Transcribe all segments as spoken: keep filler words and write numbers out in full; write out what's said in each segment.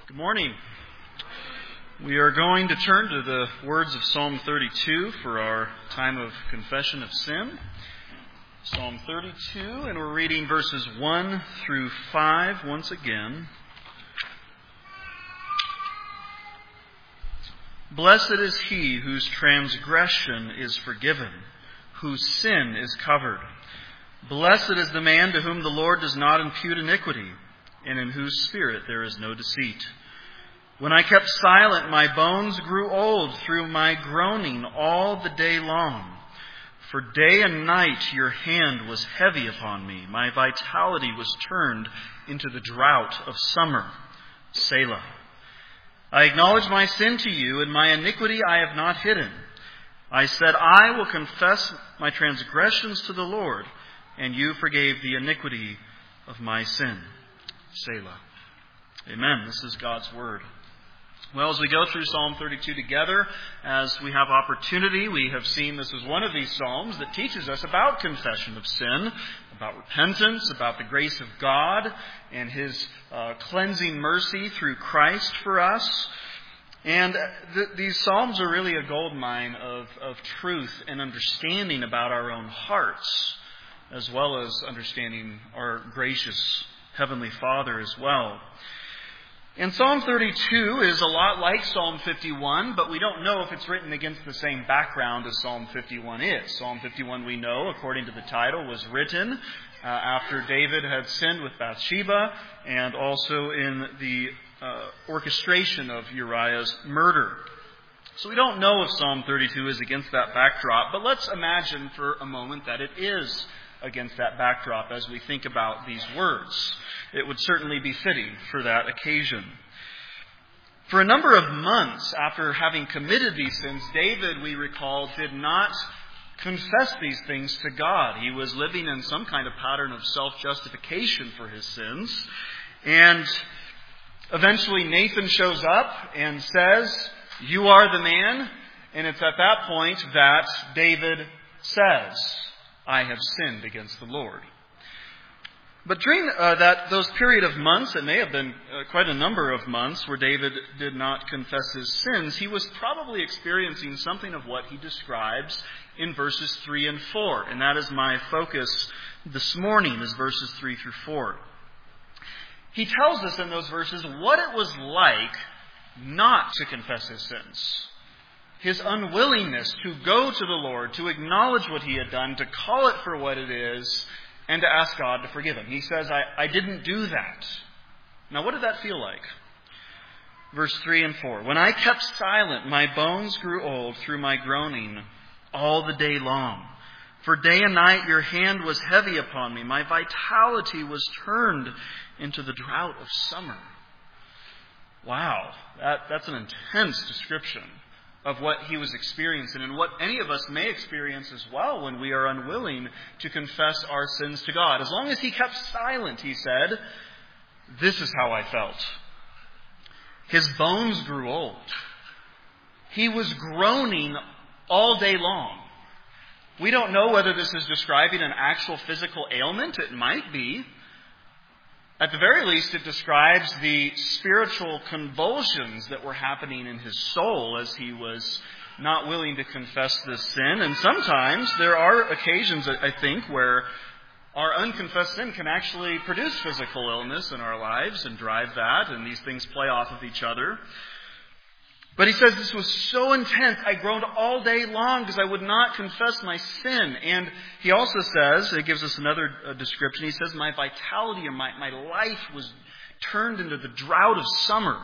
Good morning. We are going to turn to the words of Psalm thirty-two for our time of confession of sin. Psalm thirty-two, and we're reading verses one through five once again. Blessed is he whose transgression is forgiven, whose sin is covered. Blessed is the man to whom the Lord does not impute iniquity, and in whose spirit there is no deceit. When I kept silent, my bones grew old through my groaning all the day long. For day and night your hand was heavy upon me. My vitality was turned into the drought of summer. Selah. I acknowledge my sin to you, and my iniquity I have not hidden. I said, I will confess my transgressions to the Lord, and you forgave the iniquity of my sin. Selah. Amen. This is God's Word. Well, as we go through Psalm thirty-two together, as we have opportunity, we have seen this is one of these psalms that teaches us about confession of sin, about repentance, about the grace of God, and His uh, cleansing mercy through Christ for us. And th- these psalms are really a goldmine of, of truth and understanding about our own hearts, as well as understanding our gracious Heavenly Father as well. And Psalm thirty-two is a lot like Psalm fifty-one, but we don't know if it's written against the same background as Psalm fifty-one is. Psalm fifty-one, we know, according to the title, was written uh, after David had sinned with Bathsheba, and also in the uh, orchestration of Uriah's murder. So we don't know if Psalm thirty-two is against that backdrop, but let's imagine for a moment that it is against that backdrop as we think about these words. It would certainly be fitting for that occasion. For a number of months after having committed these sins, David, we recall, did not confess these things to God. He was living in some kind of pattern of self-justification for his sins. And eventually Nathan shows up and says, "You are the man." And it's at that point that David says, "I have sinned against the Lord." But during uh, that those period of months, it may have been uh, quite a number of months where David did not confess his sins, he was probably experiencing something of what he describes in verses three and four. And that is my focus this morning, is verses three through four. He tells us in those verses what it was like not to confess his sins. His unwillingness to go to the Lord, to acknowledge what he had done, to call it for what it is, and to ask God to forgive him. He says, I, I didn't do that. Now, what did that feel like? Verse three and four. When I kept silent, my bones grew old through my groaning all the day long. For day and night your hand was heavy upon me. My vitality was turned into the drought of summer. Wow, that, that's an intense description of what he was experiencing, and what any of us may experience as well when we are unwilling to confess our sins to God. As long as he kept silent, he said, this is how I felt. His bones grew old. He was groaning all day long. We don't know whether this is describing an actual physical ailment. It might be. At the very least, it describes the spiritual convulsions that were happening in his soul as he was not willing to confess this sin. And sometimes there are occasions, I think, where our unconfessed sin can actually produce physical illness in our lives and drive that, and these things play off of each other. But he says, this was so intense, I groaned all day long because I would not confess my sin. And he also says, it gives us another uh, description, he says, my vitality or my, my life was turned into the drought of summer.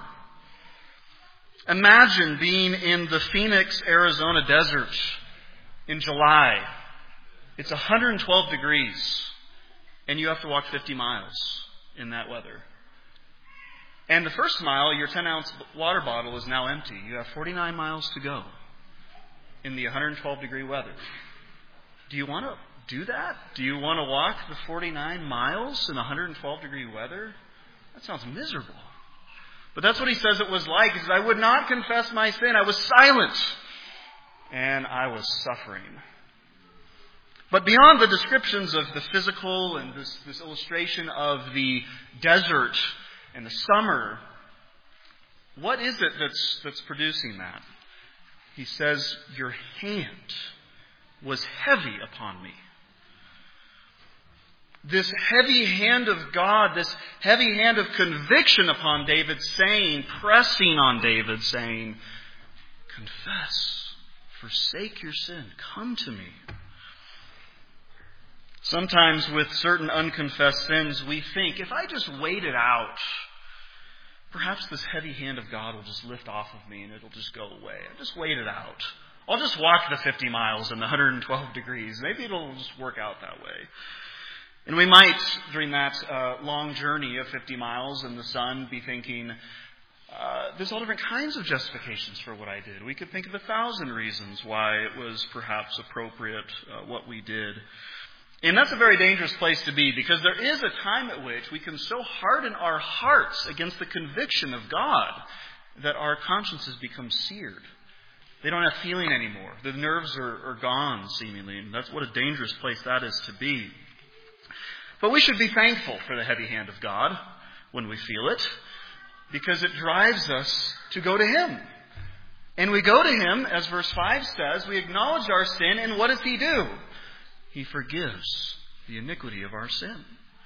Imagine being in the Phoenix, Arizona desert in July. It's one hundred twelve degrees, and you have to walk fifty miles in that weather. And the first mile, your ten-ounce water bottle is now empty. You have forty-nine miles to go in the one hundred twelve degree weather. Do you want to do that? Do you want to walk the forty-nine miles in one hundred twelve degree weather? That sounds miserable. But that's what he says it was like. He says, I would not confess my sin. I was silent. And I was suffering. But beyond the descriptions of the physical and this, this illustration of the desert and the summer, What is it that's, that's producing that? He says, your hand was heavy upon me. This heavy hand of God, this heavy hand of conviction upon David, saying, pressing on David, saying, confess, forsake your sin, come to me. Sometimes with certain unconfessed sins, we think, if I just wait it out, perhaps this heavy hand of God will just lift off of me and it'll just go away. I'll just wait it out. I'll just walk the fifty miles in the one hundred twelve degrees. Maybe it'll just work out that way. And we might, during that uh, long journey of fifty miles in the sun, be thinking, uh, there's all different kinds of justifications for what I did. We could think of a thousand reasons why it was perhaps appropriate uh, what we did. And that's a very dangerous place to be, because there is a time at which we can so harden our hearts against the conviction of God that our consciences become seared. They don't have feeling anymore. The nerves are, are gone, seemingly. And that's what a dangerous place that is to be. But we should be thankful for the heavy hand of God when we feel it, because it drives us to go to Him. And we go to Him, as verse five says, we acknowledge our sin, and what does He do? He forgives the iniquity of our sin.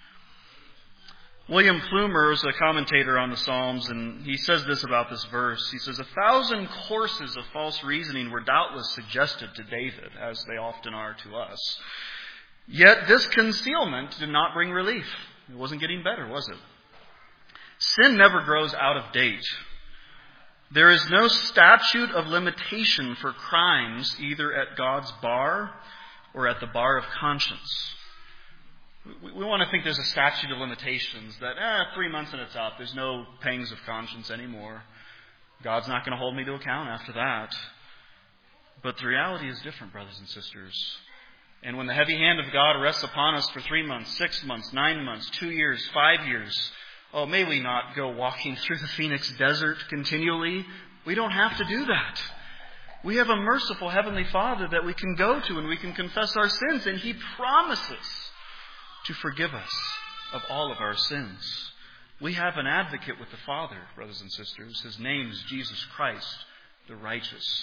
William Plumer is a commentator on the Psalms, and he says this about this verse. He says, a thousand courses of false reasoning were doubtless suggested to David, as they often are to us. Yet this concealment did not bring relief. It wasn't getting better, was it? Sin never grows out of date. There is no statute of limitation for crimes, either at God's bar or at the bar of conscience. We, we want to think there's a statute of limitations that, eh, three months and it's up. There's no pangs of conscience anymore. God's not going to hold me to account after that. But the reality is different, brothers and sisters. And when the heavy hand of God rests upon us for three months, six months, nine months, two years, five years, oh, may we not go walking through the Phoenix desert continually. We don't have to do that. We have a merciful Heavenly Father that we can go to and we can confess our sins, and He promises to forgive us of all of our sins. We have an advocate with the Father, brothers and sisters. His name is Jesus Christ, the righteous.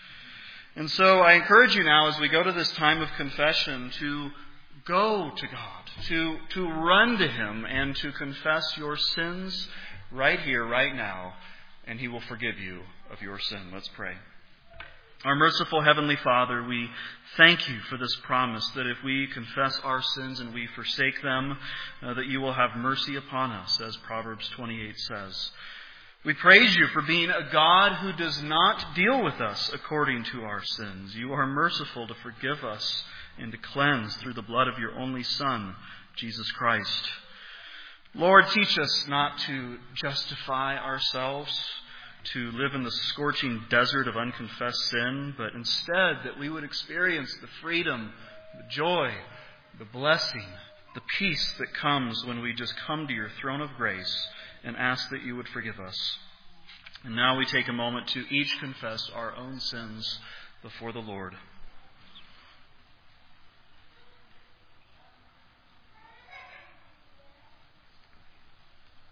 And so I encourage you now, as we go to this time of confession, to go to God, to, to run to Him and to confess your sins right here, right now, and He will forgive you of your sin. Let's pray. Our merciful Heavenly Father, we thank You for this promise that if we confess our sins and we forsake them, uh, that You will have mercy upon us, as Proverbs twenty-eight says. We praise You for being a God who does not deal with us according to our sins. You are merciful to forgive us and to cleanse through the blood of Your only Son, Jesus Christ. Lord, teach us not to justify ourselves, to live in the scorching desert of unconfessed sin, but instead that we would experience the freedom, the joy, the blessing, the peace that comes when we just come to Your throne of grace and ask that You would forgive us. And now we take a moment to each confess our own sins before the Lord.